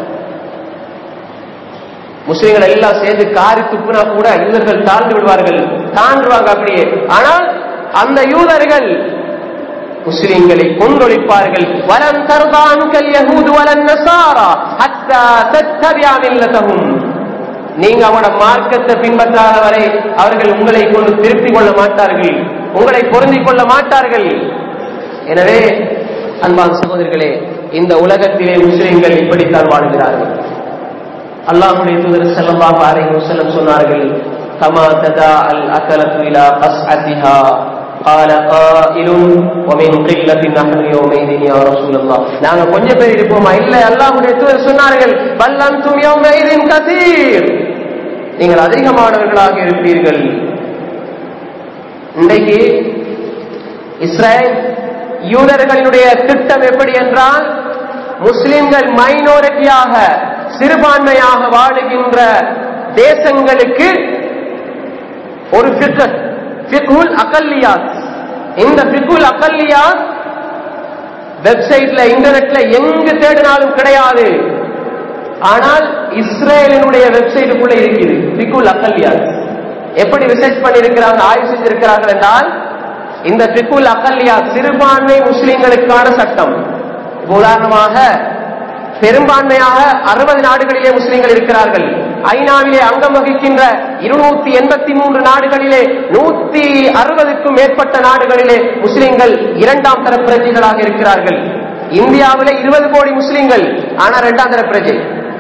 முஸ்லிம்கள் எல்லாம் சேர்ந்து காரி துப்புனா கூட யூதர்கள் தாழ்ந்து விடுவார்கள், தாண்டுவாங்க அப்படியே. ஆனால் அந்த யூதர்கள் முஸ்லிம்களை கொண்டொழிப்பார்கள். வலன் தர்தான்கல் யஹூது வலன் நஸாரா ஹத்தா தத்தபிஅ மில்லதஹும். நீங்க அவனோட மார்க்கத்தை பின்பற்றாத வரை அவர்கள் உங்களை கொண்டு திருப்பிக் கொள்ள மாட்டார்கள், உங்களை பொருந்திக் கொள்ள மாட்டார்கள். எனவே அன்பான சகோதரர்களே, இந்த உலகத்திலே முஸ்லிம்கள் இப்படித்தான் வாழ்கிறார்கள். அல்லாஹ்வுடைய தூதர் ஸல்லல்லாஹு அலைஹி வஸல்லம் சொன்னார்கள், கமா ததா அல் அகலத்து இலா கஸ்அதிஹா قال قائل ومن قلة نحن يومئذ يا رسول الله. நாங்க கொஞ்சம் பேர் இருப்போமா? இல்ல, அல்லாஹ்வுடைய தூதர் சொன்னார்கள், பல் அன்தும் யௌமئذ கதீர், நீங்கள் அதிகமானவர்களாக இருப்பீர்கள். இன்றைக்கு இஸ்ரேல் யூதர்களினுடைய திட்டம் எப்படி என்றால், முஸ்லிம்கள் மைனாரிட்டியாக சிறுபான்மையாக வாழுகின்ற தேசங்களுக்கு ஒரு ஃபிக்ஹ் ஃபிக்ஹுல் அகல்லியாத். இந்த ஃபிக்ஹுல் அகல்லியாத் வெப்சைட்ல இன்டர்நெட்ல எங்கு தேடினாலும் கிடையாது. ஆனால் இஸ்ரேலினுடைய வெப்சைட்டுக்குள்ள இருக்குது ஃபிக்ஹுல் அகல்லியாத். எப்படி ரிசர்ச் பண்ணி இருக்கிறாங்க, ஆய்வு செஞ்சிருக்கிறார்கள் என்றால், இந்த ஃபிக்ஹுல் அகல்லியாத் சிறுபான்மை முஸ்லிம்களுக்கான சட்டம். உதாரணமாக பெரும்பான்மையாக அறுபது நாடுகளிலே முஸ்லிம்கள் இருக்கிறார்கள். ஐநாவிலே அங்கம் வகிக்கின்ற இருநூத்தி எண்பத்தி மூன்று நாடுகளிலே நூத்தி அறுபதுக்கும் மேற்பட்ட நாடுகளிலே முஸ்லிம்கள் இரண்டாம் தர பிரஜைகளாக இருக்கிறார்கள். இந்தியாவிலே இருபது கோடி முஸ்லிம்கள், ஆனால் இரண்டாம் தர பிரஜை.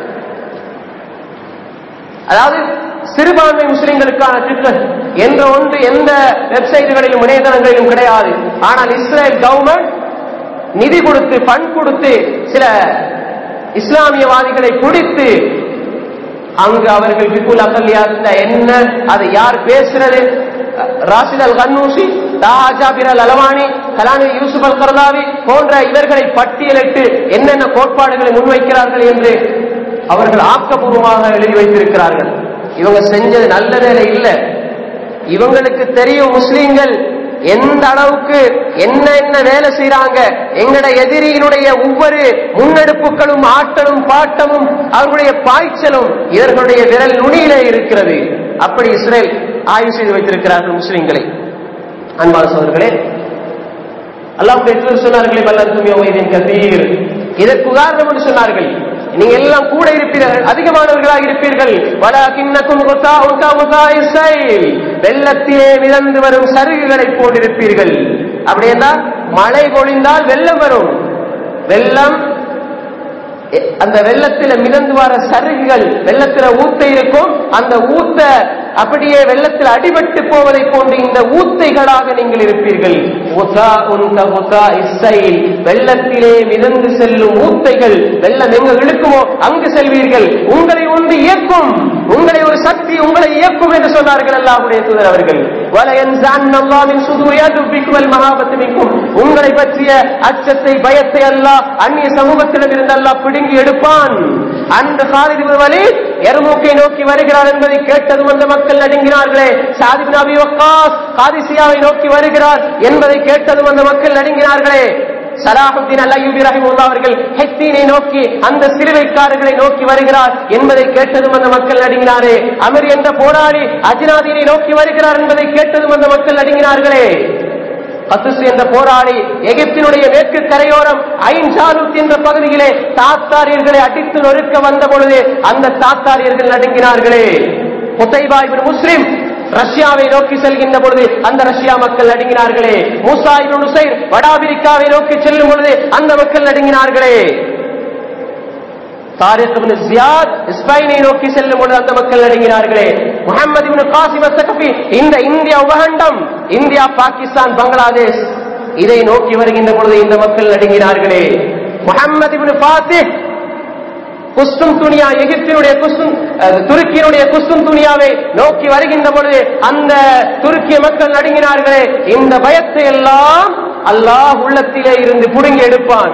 அதாவது சிறுபான்மை முஸ்லிம்களுக்கான ஃபிக்ஹ் என்ற ஒன்று எந்த வெப்சைட்டுகளிலும் இணையதளங்களிலும் கிடையாது. ஆனால் இஸ்ரேல் கவர்மெண்ட் நிதி கொடுத்து பண் கொடுத்து சில இஸ்லாமியவாதிகளை குடித்து அங்கு அவர்கள் ஃபிக்ஹுல் அகல்லியாத் என்ன, அது யார் பேசுறது, ராஷித் அல் கன்னூசி, தாஜாபிர் அல் அலவானி, கலானி யூசுப் அல் கர்லாவி போன்ற இவர்களை பட்டியலிட்டு என்னென்ன கோட்பாடுகளை முன்வைக்கிறார்கள் என்று அவர்கள் ஆக்கப்பூர்வமாக எழுதி வைத்திருக்கிறார்கள். இவங்க செஞ்சது நல்ல வேலை இல்லை. இவங்களுக்கு தெரியும் முஸ்லிம்கள் எந்த அளவுக்கு என்ன என்ன வேலை செய்யறாங்க. எங்கட எதிரியினுடைய ஒவ்வொரு முன்னெடுப்புகளும் ஆட்டலும் பாட்டமும் அவர்களுடைய பாய்ச்சலும் இவர்களுடைய விரல் நுனியிலே இருக்கிறது. அப்படி இஸ்ரேல் ஆய்வு செய்து வைத்திருக்கிறார்கள் முஸ்லிம்களை. அன்பான சகோதரர்களே, அல்லாஹ்வுடைய தூதர் சொன்னார்களே, வல்லத்தும் கதீர், இதற்கு உதாரணம் என்று சொன்னார்கள். நீங்க எல்லாம் கூட இருப்பீர்கள், அதிகமானவர்களாக இருப்பீர்கள். வலகின்னகும் குஸாஉன் ககுஸாஇஸ் ஸைல், வெள்ளத்திலே மிதந்து வரும் சருகுகளை போன்றிருப்பீர்கள். அப்படி என்றால் மழை பொழிந்தால் வெள்ளம் வரும். வெள்ளம் அந்த வெள்ளத்தில மிதந்து வர சருகுகள், வெள்ளத்தில ஊத்தை இருக்கும், அந்த ஊத்த அப்படியே வெள்ளத்தில் அடிபட்டு போவதை போன்று இந்த ஊத்தைகளாக நீங்கள் இருப்பீர்கள். வெள்ளத்திலே மிதந்து செல்லும் ஊத்தைகள், வெள்ளம் எங்க இழுக்குமோ அங்கு செல்வீர்கள். உங்களை ஒன்று இயக்கும், உங்களை ஒரு சக்தி உங்களை இயக்கும் என்று சொன்னார்கள் அல்லாஹ்வுடைய தூதர் அவர்கள். உங்களை பற்றிய அச்சத்தை பயத்தை அல்லாஹ் அந்நிய சமூகத்திடம் இருந்து அல்லாஹ் பிடுங்கி எடுப்பான். அந்த காலித் இப்னு வலீத் யர்மூக்கை நோக்கி வருகிறார் என்பதை கேட்டதும் அந்த மக்கள் நடுங்கினார்களே. சாத் இப்னு அபி வக்காஸ் காதிசியாவை நோக்கி வருகிறார் என்பதை கேட்டதும் அந்த மக்கள் நடுங்கினார்களே. சலாஹுத்தீன் அல் அய்யூபி ரஹிமஹுல்லாஹ் அவர்கள் ஹெத்தீனை நோக்கி அந்த சிறுவைக்காரர்களை நோக்கி வருகிறார் என்பதை கேட்டதும் அந்த மக்கள் நடுங்கினாரே. அமர் என்ற போராளி அஜ்னாதீனை நோக்கி வருகிறார் என்பதை கேட்டதும் அந்த மக்கள் நடுங்கினார்களே. கத்துஸ் என்ற போராளி எகிப்தினுடைய மேற்கு கரையோரம் ஐன் ஜாலூத் என்ற பகுதியிலே தாத்தாரியர்களை அடித்து நொறுக்க வந்த பொழுது அந்த தாத்தாரியர்கள் நடுங்கினார்களே. குதைபா இப்னு முஸ்லிம் ரஷ்யாவை நோக்கி செல்கின்ற பொழுது அந்த ரஷ்யா மக்கள் நடுங்கினார்களே. மூசா இப்னு நுசைர் வடாபிரிக்காவை நோக்கி செல்லும் பொழுது அந்த மக்கள் நடுங்கினார்களே. தாரிக் இப்னு ஜியாத் ஸ்பெயினை நோக்கி செல்லும் பொழுது அந்த மக்கள் நடுங்கினார்களே. முஹம்மது இப்னு காசிம் அஸ்-ஸகஃபி இந்த இந்தியா உபகண்டம், இந்தியா பாகிஸ்தான் பங்களாதேஷ் இதை நோக்கி வருகின்ற பொழுது இந்த மக்கள் நடுங்கினார்களே. முஹம்மது இப்னு ஃபாத்திஹ் குஸ்தும் துனியா, எகிப்தினுடைய குஸ்தும் துருக்கியினுடைய குஸ்தும் துனியாவை நோக்கி வருகின்ற பொழுது அந்த துருக்கிய மக்கள் நடுங்கினார்களே. இந்த பயத்தை எல்லாம் அல்லாஹ் உள்ளத்திலே இருந்து புடுங்கி எடுப்பான்.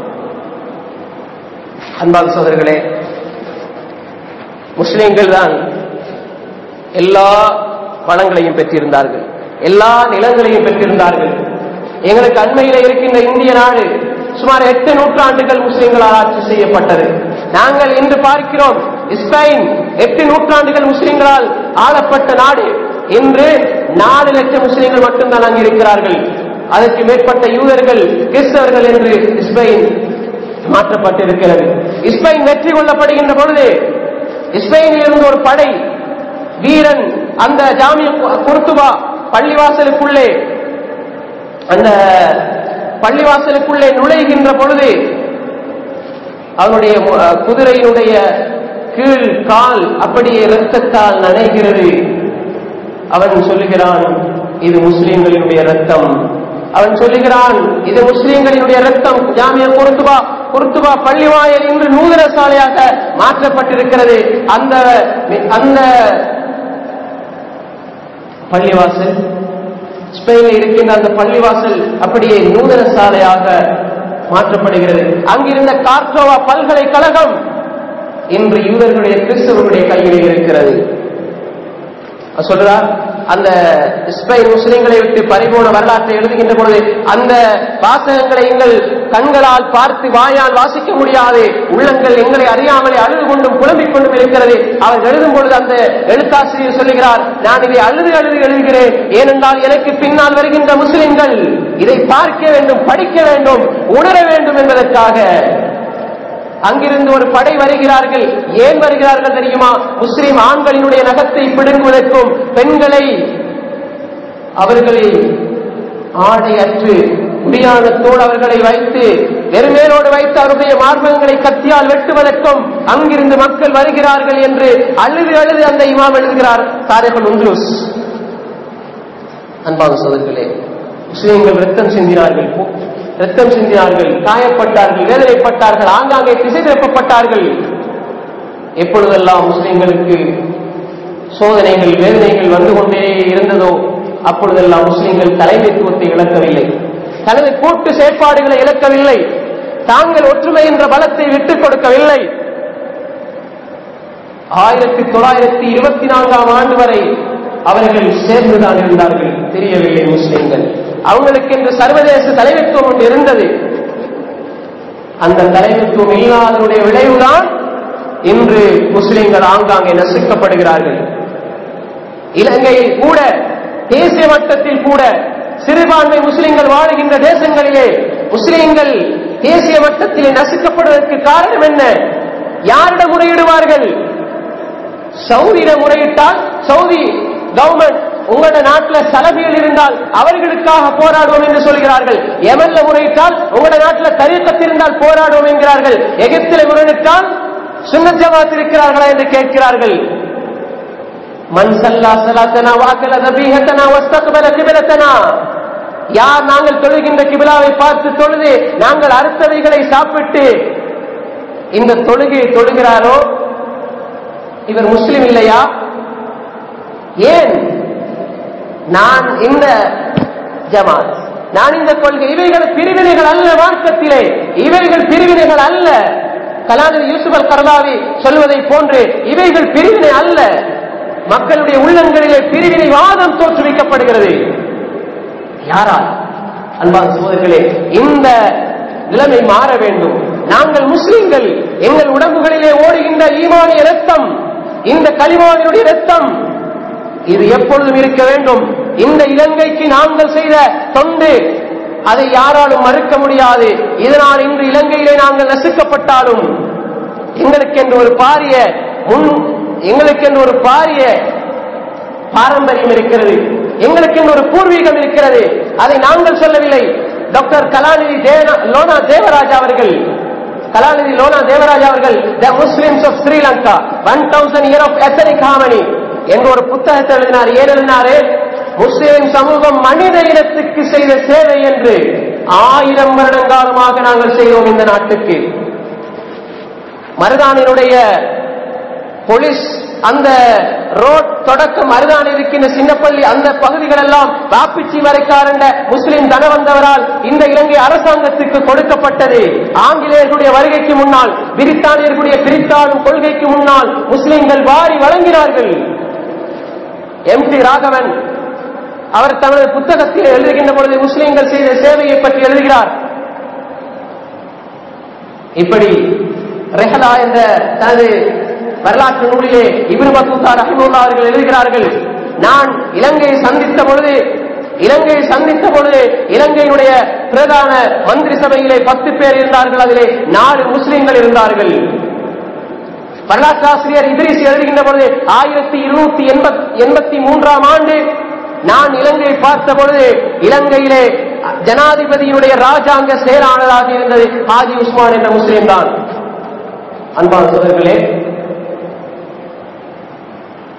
அன்பான சகோதரர்களே, முஸ்லிம்கள் தான் எல்லா வளங்களையும் பெற்றிருந்தார்கள், எல்லா நிலங்களையும் பெற்றிருந்தார்கள். எங்களுக்கு அண்மையிலே இருக்கின்ற இந்திய நாடு சுமார் எட்டு நூற்றாண்டுகள் முஸ்லிம்களால் ஆட்சி செய்யப்பட்டது. நாங்கள் இன்று பார்க்கிறோம் ஸ்பெயின் எட்டு நூற்றாண்டுகள் முஸ்லிம்களால் ஆளப்பட்ட நாடு. இன்று நாலு லட்சம் முஸ்லிம்கள் மட்டும்தான் அங்கு இருக்கிறார்கள். அதற்கு மேற்பட்ட யூதர்கள், கிறிஸ்தவர்கள் என்று ஸ்பெயின் மாற்றப்பட்டிருக்கிறது. ஸ்பெயின் வெற்றி கொள்ளப்படுகின்ற பொழுது ஸ்பெயினில் இருந்து ஒரு படை வீரன் அந்த ஜாமியா குர்துபா பள்ளிவாசலுக்குள்ளே அந்த பள்ளிவாசலுக்குள்ளே நுழைகின்ற பொழுது அவனுடைய குதிரையினுடைய கீழ் கால் அப்படியே இரத்தத்தால் நனைகிறது. அவன் சொல்லுகிறான், இது முஸ்லிம்களினுடைய ரத்தம். அவன் சொல்லுகிறான், இது முஸ்லிம்களினுடைய ரத்தம். ஜாமியா குர்துபா குர்துபா பள்ளிவாயல் இன்று நூதன சாலையாக மாற்றப்பட்டிருக்கிறது. அந்த அந்த பள்ளிவாசல் ஸ்பெயினில் இருக்கின்ற அந்த பள்ளிவாசல் அப்படியே நூதன சாலையாக மாற்றப்படுகிறது. அங்கிருந்த கார்டோவா பல்கலைக்கழகம் இன்று யூதர்களுடைய கிறிஸ்தவர்களுடைய கையில் இருக்கிறது. சொல்றார், அந்த ஸ்பெயின் முஸ்லிம்களை விட்டு பறிபோன வரலாற்றை எழுதுகின்ற பொழுது அந்த வாசகங்களை எங்கள் கண்களால் பார்த்து வாயால் வாசிக்க முடியாது, உள்ளங்கள் எங்களை அறியாமலே அழுது கொண்டும் புலம்பிக் கொண்டும் இருக்கிறது. அவர் எழுதும் பொழுது அந்த எழுத்தாசிரியர் சொல்லுகிறார், நான் இதை அழுது அழுது எழுதுகிறேன், ஏனென்றால் எனக்கு பின்னால் வருகின்ற முஸ்லிம்கள் இதை பார்க்க வேண்டும், படிக்க வேண்டும், உணர வேண்டும் என்பதற்காக. அங்கிருந்து ஒரு படை வருகிறார்கள். ஏன் வருகிறார்கள் தெரியுமா? முஸ்லிம் ஆண்களினுடைய நகத்தை பிடுங்குவதற்கும், பெண்களை அவர்களை ஆடை அற்று முடியானத்தோடு அவர்களை வைத்து வெறுமேலோடு வைத்து அவருடைய மார்பகங்களை கத்தியால் வெட்டுவதற்கும் அங்கிருந்து மக்கள் வருகிறார்கள் என்று அழுது அழுது அந்த இமாம் எழுதுகிறார். தாரிகுல் உந்துலுஸ். அன்பான சகோதரர்களே, முஸ்லிம்கள் ரத்தம் சிந்தினார்கள், ரத்தம் சிந்தினார்கள், காயப்பட்டார்கள், வேதனைப்பட்டார்கள், ஆங்காங்கே திசை திருப்பப்பட்டார்கள். எப்பொழுதெல்லாம் முஸ்லிம்களுக்கு சோதனைகள் வேதனைகள் வந்து கொண்டே இருந்ததோ அப்பொழுதெல்லாம் முஸ்லிம்கள் தலைமைத்துவத்தை இழக்கவில்லை, தனது கூட்டு செயற்பாடுகளை இழக்கவில்லை, தாங்கள் ஒற்றுமை என்ற பலத்தை விட்டுக் கொடுக்கவில்லை. ஆயிரத்தி தொள்ளாயிரத்தி இருபத்தி நான்காம் ஆண்டு வரை அவர்கள் சேர்ந்துதான் இருந்தார்கள். தெரியவில்லை முஸ்லிம்கள், அவங்களுக்கு என்று சர்வதேச தலைமைத்துவம் ஒன்று இருந்தது. அந்த தலைமைத்துவம் இல்லாதனுடைய விளைவுதான் இன்று முஸ்லிம்கள் ஆங்காங்கே நசுக்கப்படுகிறார்கள். இலங்கையில் கூட, தேசிய மட்டத்தில் கூட, சிறுபான்மை முஸ்லிம்கள் வாழுகின்ற தேசங்களிலே முஸ்லிம்கள் தேசிய மட்டத்திலே நசுக்கப்படுவதற்கு காரணம் என்ன? யாரிடம் முறையிடுவார்கள்? சவுதியிடம் முறையிட்டால் சவுதி கவர்மெண்ட் உங்களோட நாட்டில் சலபிகள் இருந்தால் அவர்களுக்காக போராடுவோம் என்று சொல்கிறார்கள். யமன்ல முறையிட்டால் உங்களோட நாட்டில் தரீக்கத் இருந்தால் போராடுவோம் என்கிறார்கள். எகிப்தில் முறையிட்டால் சுன்னத் ஜமாத் இருக்கிறார்களா என்று கேட்கிறார்கள். மன் ஸல்லா ஸலாத்தனா வஅகல தபீஹத்தனா வஸ்தக்பல கிப்லத்தனா, யார் நாங்கள் தொழுகின்ற கிபிலாவை பார்த்து தொழுது நாங்கள் அறுத்தவைகளை சாப்பிட்டு இந்த தொழுகையை தொழுகிறாரோ இவர் முஸ்லிம் இல்லையா? ஏன்? நான் இந்த ஜமாத், நான் இந்த கொள்கை, இவைகள் பிரிவினைகள் அல்ல. மார்க்கத்திலே இவைகள் பிரிவினைகள் அல்ல. கலாநிதி யூசுப் அல் கர்தாவி சொல்வதை போன்று இவைகள் பிரிவினை அல்ல. மக்களுடைய உள்ளங்களிலே பிரிவினை வாதம் தோற்றுவிக்கப்படுகிறது. யாரால்? அன்பான சகோதரர்களே, இந்த நிலைமை மாற வேண்டும். நாங்கள் முஸ்லிம்கள், எங்கள் உடம்புகளிலே ஓடுகின்ற ஈமானிய இரத்தம், இந்த கலிமாவினுடைய இரத்தம், இது எப்பொழுதும் இருக்க வேண்டும். இந்த இலங்கைக்கு நாங்கள் செய்த தொண்டு அதை யாராலும் மறுக்க முடியாது. இதனால் இன்று இலங்கையிலே நாங்கள் நசுக்கப்பட்டாலும் எங்களுக்கென்று ஒரு பாரிய முன் எங்களுக்கென்று ஒரு பாரிய பாரம்பரியம் இருக்கிறது, எங்களுக்கென்று ஒரு பூர்வீகம் இருக்கிறது. அதை நாங்கள் சொல்லவில்லை. டாக்டர் கலாநிதி லோனா தேவராஜ் அவர்கள் கலாநிதி லோனா தேவராஜ் அவர்கள் the Muslims of Sri Lanka one thousand year of ethnic harmony என்ற ஒரு புத்தகத்தை எழுதினார். ஏன் எழுதினாரு? முஸ்லிம் சமூகம் மனித இனத்துக்கு செய்த சேவை என்று ஆயிரம் வருடங்காலமாக நாங்கள் செய்தோம் இந்த நாட்டுக்கு. மருதானினுடைய போலீஸ் அந்த ரோட் தொடக்கம் மருதானி இருக்கின்ற சின்னப்பள்ளி அந்த பகுதிகள் எல்லாம் வாப்பிச்சி மறைக்காரண்ட முஸ்லிம் தனவந்தவரால் இந்த இலங்கை அரசாங்கத்துக்கு கொடுக்கப்பட்டது. ஆங்கிலேயர்களுடைய வருகைக்கு முன்னால், பிரித்தானியர்களுடைய பிரித்தாளும் கொள்கைக்கு முன்னால் முஸ்லிம்கள் வாரி வழங்கினார்கள். எம் டி ராகவன் அவர் தனது புத்தகத்தில் எழுதுகின்ற பொழுது முஸ்லிம்கள் செய்த சேவையை பற்றி எழுதுகிறார். இப்படி ரெஹலா என்ற தனது வரலாற்று நூலிலே இப்னு பத்தூதா ரஹிமஹுல்லாஹ் அவர்கள் எழுதுகிறார்கள், நான் இலங்கையை சந்தித்த பொழுது இலங்கையை சந்தித்த பொழுது இலங்கையினுடைய பிரதான மந்திரி சபையிலே பத்து பேர் இருந்தார்கள், அதிலே நாலு முஸ்லிம்கள் இருந்தார்கள். வரலாற்று ஆசிரியர் இத்ரிஸ் எழுதுகின்ற பொழுது ஆயிரத்தி இருநூத்தி எண்பத்தி மூன்றாம் ஆண்டு நான் இலங்கையை பார்த்த பொழுது இலங்கையிலே ஜனாதிபதியினுடைய ராஜாங்க செயலாளராக இருந்தது ஹாஜி உஸ்மான் என்ற முஸ்லிம் தான். அன்பான சகோதரர்களே,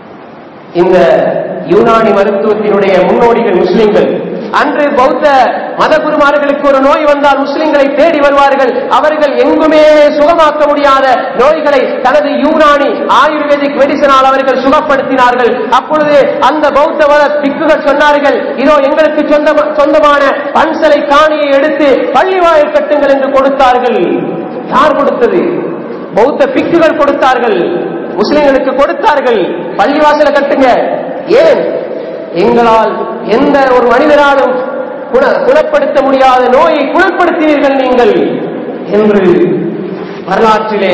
இந்த யூனானி மருத்துவத்தினுடைய முன்னோடிகள் முஸ்லிம்கள். அன்று பௌத்த மத குருமார்களுக்கு ஒரு நோய் வந்தால் முஸ்லிம்களை தேடி வருவார்கள். அவர்கள் எங்குமே சுகமாக்க முடியாத நோய்களை தனது யூனானி ஆயுர்வேதிக் மெடிசனால் அவர்கள் சுகப்படுத்தினார்கள். அப்பொழுது அந்த பௌத்த மத பிக்குகள் சொன்னார்கள், இதோ எங்களுக்கு சொந்தமான பன்சலை காணியை எடுத்து பள்ளிவாயல் கட்டுங்கள் என்று கொடுத்தார்கள். யார் கொடுத்தது? பௌத்த பிக்குகள் கொடுத்தார்கள். முஸ்லிம்களுக்கு கொடுத்தார்கள், பள்ளிவாசலை கட்டுங்க. ஏன்? எங்களால் எந்த ஒரு மனிதராலும் குணப்படுத்த முடியாத நோயை குணப்படுத்தினீர்கள் நீங்கள் என்று வரலாற்றிலே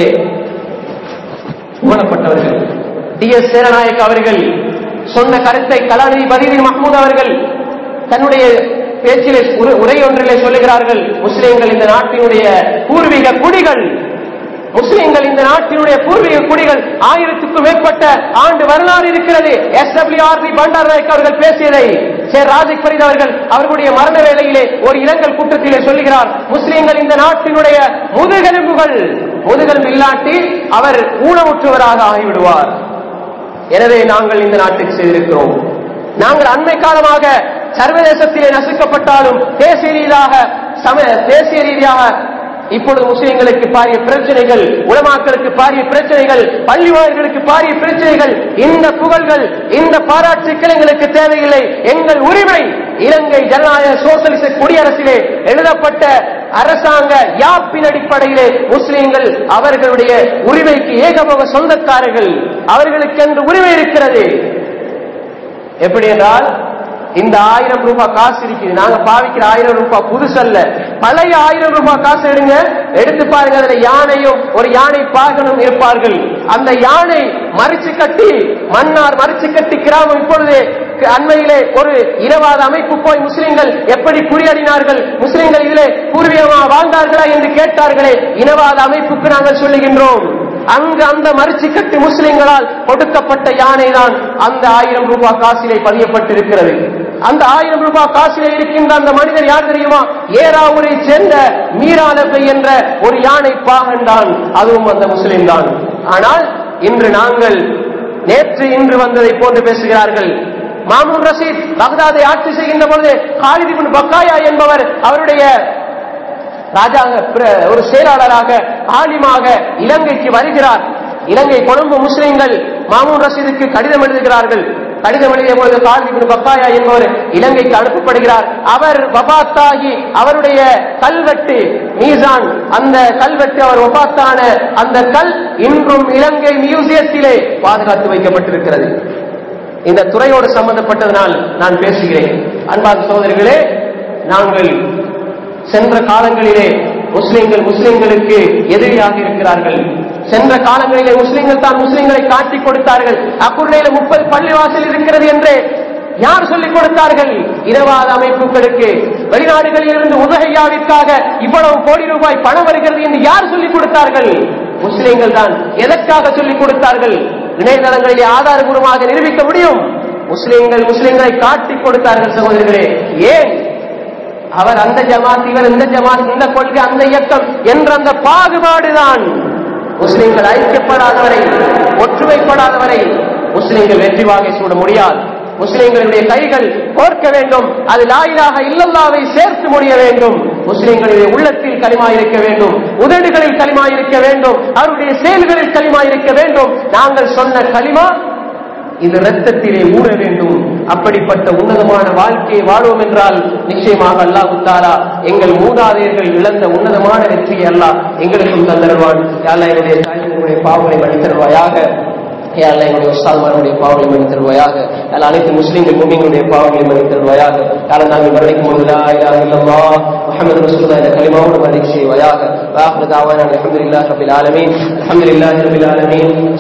புகழப்பட்டவர்கள். டி எஸ் சேரநாயக் அவர்கள் சொன்ன கருத்தை கலாநிதி பதீர் மஹ்மூத் அவர்கள் தன்னுடைய பேச்சிலே உரை ஒன்றிலே சொல்லுகிறார்கள், முஸ்லிம்கள் இந்த நாட்டினுடைய பூர்வீக குடிகள், முஸ்லிம்கள் இந்த நாட்டினுடைய பூர்வீக குடிகள். ஆயிரத்துக்கும் மேற்பட்ட ஆண்டு வரலாறு இருக்கிறது. S W R D Bandaranaike அவர்கள் பேசியதை சேர் ராஜிக் பரீத் அவர்கள் அவர்களுடைய மரண வேளையிலே ஒரு இரங்கல் கூட்டத்திலே சொல்லுகிறார், முஸ்லிம்கள் இந்த நாட்டினுடைய முதுகெலும்புகள், முதுகெலும்பு இல்லாட்டி அவர் ஊனமுற்றவராக ஆகிவிடுவார். எனவே நாங்கள் இந்த நாட்டுக்கு செய்திருக்கிறோம். நாங்கள் அண்மை காலமாக சர்வதேசத்திலே நசுக்கப்பட்டாலும் தேசிய ரீதியாக தேசிய ரீதியாக இப்பொழுது முஸ்லிம்களுக்கு பாரிய பிரச்சனைகள், உலமாக்களுக்கு பாரிய பிரச்சனைகள், பள்ளிவாயல்களுக்கு பாரிய பிரச்சனைகள். இந்த புகழ்கள், இந்த பாராட்டுக்கள் எங்களுக்கு தேவையில்லை. எங்கள் உரிமை இலங்கை ஜனநாயக சோசலிச குடியரசிலே எழுதப்பட்ட அரசாங்க யாப்பின் அடிப்படையிலே முஸ்லிம்கள் அவர்களுடைய உரிமைக்கு ஏகபோக சொந்தக்காரர்கள். அவர்களுக்கு என்று உரிமை இருக்கிறது. எப்படி என்றால், இந்த ஆயிரம் ரூபாய் காசு இருக்குது, நாங்க பாவிக்கிற ஆயிரம் ரூபாய் புதுசல்ல, பழைய ஆயிரம் ரூபாய் காசு எடுங்க, எடுத்து பாருங்க. அதுல யானையும் ஒரு யானை பாகனும் இருப்பார்கள். அந்த யானை மறிச்சு கட்டி, மன்னார் மறிச்சு கட்டி கிராமம் இப்பொழுது அண்மையிலே ஒரு இனவாத அமைப்பு போய் முஸ்லிம்கள் எப்படி குறியடினார்கள், முஸ்லிம்கள் இதிலே பூர்வீகமாக வாழ்ந்தார்களா என்று கேட்டார்களே, இனவாத அமைப்புக்கு நாங்கள் சொல்லுகின்றோம், அங்கு அந்த மறிச்சு கட்டி முஸ்லிம்களால் கொடுக்கப்பட்ட யானை தான் அந்த ஆயிரம் ரூபாய் காசிலே பதியப்பட்டிருக்கிறது. அந்த ஆயிரம் ரூபாய் காசிலே இருக்கின்ற அந்த மனிதர் யார் தெரியுமா? ஏராவூரை சேர்ந்த மீராலபை என்ற ஒரு யானை பாகன் தான், அதுவும் அந்த முஸ்லிம் தான். ஆனால் இன்று நாங்கள் நேற்று இன்று வந்ததை போன்று பேசுகிறார்கள். மாமூன் ரஷீத் பக்தாதை ஆட்சி செய்கின்ற பொழுது காலித் இப்னு பக்காயா என்பவர் அவருடைய ராஜாங்க ஒரு செயலாளராக ஆலிமாக இலங்கைக்கு வருகிறார். இலங்கை கொழும்பு முஸ்லிம்கள் மாமூன் ரஷீதுக்கு கடிதம் எழுதுகிறார்கள். கடிதம் எழுதிய பொழுது காலித் இப்னு பக்காயா என்பவர் இலங்கைக்கு அனுப்பப்படுகிறார். அவர் வபாத்தாகி அவருடைய கல்வெட்டு மீசான், அந்த கல்வெட்டு அவர் வபாத்தான அந்த கல் இன்றும் இலங்கை மியூசியத்திலே பாதுகாத்து வைக்கப்பட்டிருக்கிறது. இந்த துறையோடு சம்பந்தப்பட்டதனால் நான் பேசுகிறேன். அன்பார்ந்த சகோதரிகளே, நாங்கள் சென்ற காலங்களிலே முஸ்லிம்கள் முஸ்லிம்களுக்கு எதிரியாக இருக்கிறார்கள். சென்ற காலங்களிலே முஸ்லிம்கள் தான் முஸ்லிம்களை காட்டிக் கொடுத்தார்கள். அக்குள்ளையில முப்பது பள்ளிவாசல் இருக்கிறது என்று யார் சொல்லிக் கொடுத்தார்கள்? இனவாத அமைப்புகளுக்கு வெளிநாடுகளில் இருந்து உதகையாவிற்காக இவ்வளவு கோடி ரூபாய் பணம் வருகிறது என்று யார் சொல்லிக் கொடுத்தார்கள்? முஸ்லிம்கள் தான். எதற்காக சொல்லிக் கொடுத்தார்கள்? இணையதளங்களிலே ஆதாரபூர்வமாக நிரூபிக்க முடியும். முஸ்லிம்கள் முஸ்லிம்களை காட்டிக் கொடுத்தார்கள். சகோதரர்களே, ஏன்? அவர் அந்த ஜமாத், இவர் இந்த ஜமாத், இந்த கொள்கை, அந்த இயக்கம் என்ற அந்த பாகுபாடுதான். முஸ்லிம்கள் ஐக்கியப்படாதவரை, ஒற்றுமைப்படாதவரை முஸ்லிம்கள் வெற்றி வாகை சூட முடியாது. முஸ்லிம்களுடைய கைகள் கோர்க்க வேண்டும். அது லா இலாஹ இல்லல்லாஹ்வை சேர்த்து முடிய வேண்டும். முஸ்லிம்களுடைய உள்ளத்தில் களிமா இருக்க வேண்டும், உதடுகளில் களிமா இருக்க வேண்டும், அவருடைய செயல்களில் களிமா இருக்க வேண்டும். நாங்கள் சொன்ன களிமா இது ரத்தத்திலே ஊற வேண்டும். அப்படிப்பட்ட உன்னதமான வாழ்க்கையை வாழ்வோம் என்றால் நிச்சயமாக அல்லாஹ் தஆலா எங்கள் மூதாதையர்கள் இழந்த உன்னதமான வெற்றியை அல்லாஹ் எங்களுக்கும் தந்தருவான். யா அல்லாஹ், என்னுடைய தாய்மார்களுடைய பாவங்களை மன்னித்தருவாயாக. யா அல்லாஹ், என்னுடைய உஸ்தாத்மார்களுடைய பாவங்களை மன்னித்தருவாயாக. யா அல்லாஹ், அனைத்து முஸ்லிம்கள் முஃமின்களுடைய பாவங்களை மன்னித்தருவாயாக. யா அல்லாஹ், நாங்கள் மரணிக்கும் பொழுது லா இலாஹ இல்லல்லாஹ் முஹம்மது ரசூலுல்லாஹ் என்ற கலிமாவோடு மரணிக்க செய்வாயாக. வ ஆகிரு தஅவானா அல்ஹம்துலில்லாஹி ரப்பில் ஆலமீன். அல்ஹம்துலில்லாஹி ரப்பில் ஆலமீன்.